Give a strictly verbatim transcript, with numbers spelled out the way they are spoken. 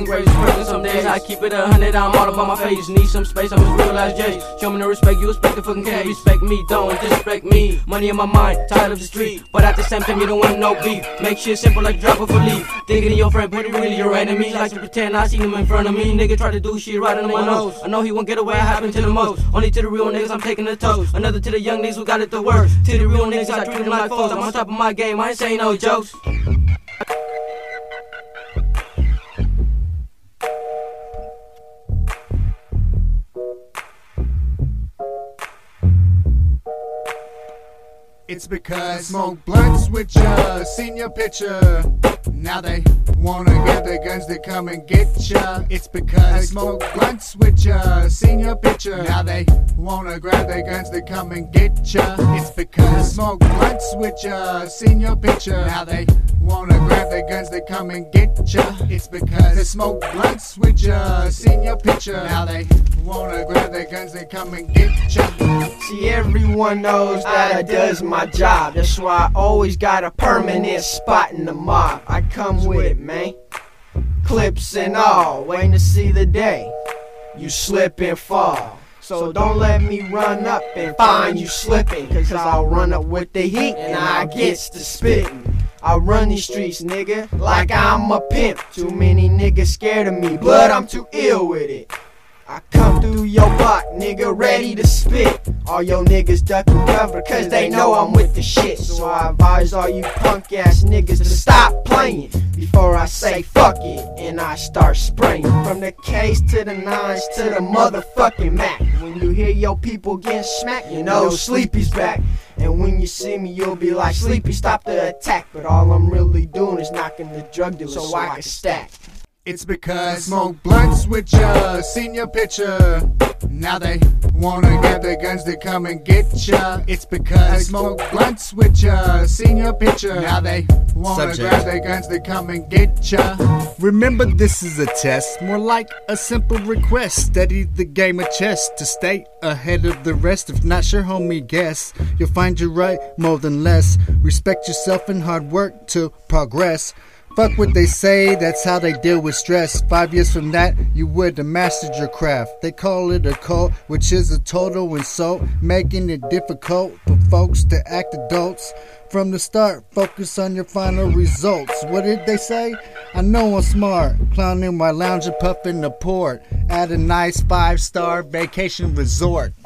fucking crazy person. Some days I keep it a hundred, I'm all up on my face. Need some space, I'm as real as Jay. Show me no respect, you respect the fucking K. Respect me, don't disrespect me. Money in my mind, tired of the street, but at the same time you don't want no beef. Make shit simple like drop off a leaf. Thinking of your friend, but he really your enemy. Like to pretend I seen him in front of me. Nigga try to do shit right under my nose. I know he won't get away, I happen to the most. Only to the real niggas, I'm taking the toast. Another to the young niggas who got it the worst. To the real niggas, I treat them like foes. I'm on top of my game, I ain't saying no jokes. It's because I smoke blunts with ya, seen your picture. Now they wanna get their guns to come and get ya. It's because I smoke blunts with ya, seen your picture. Now they wanna grab their guns to come and get ya. It's because I smoke blunts with ya, seen your picture. Now they wanna grab their guns to come and get ya. It's because I smoke blunts with ya, seen your picture. Now they wanna grab their guns to come and get ya. See, everyone knows that I does my job. That's why I always got a permanent spot in the mob. I come with it, man. Clips and all, waiting to see the day you slip and fall. So don't let me run up and find you slipping, cause I'll run up with the heat and I gets to spitting. I run these streets, nigga, like I'm a pimp. Too many niggas scared of me, but I'm too ill with it. I come through your block, nigga, ready to spit. All your niggas duck and cover, cause they know I'm with the shit. So I advise all you punk ass niggas to stop playing before I say fuck it and I start spraying. From the K's to the nines to the motherfucking Mac. When you hear your people getting smacked, you know Sleepy's back. And when you see me, you'll be like, Sleepy, stop the attack. But all I'm really doing is knocking the drug dealers so I can stack. It's because I smoke blunts with ya, seen your picture. Now they wanna get their guns to come and get ya. It's because I smoke blunts with ya, seen your picture. Now they wanna Subject. grab their guns to come and get ya. Remember, this is a test, more like a simple request. Study the game of chess to stay ahead of the rest. If not sure, homie, guess you'll find you right more than less. Respect yourself and hard work to progress. Fuck what they say, that's how they deal with stress. Five years from that, you would have mastered your craft. They call it a cult, which is a total insult, making it difficult for folks to act adults. From the start, focus on your final results. What did they say? I know I'm smart, clowning while lounging, puffing the port at a nice five-star vacation resort.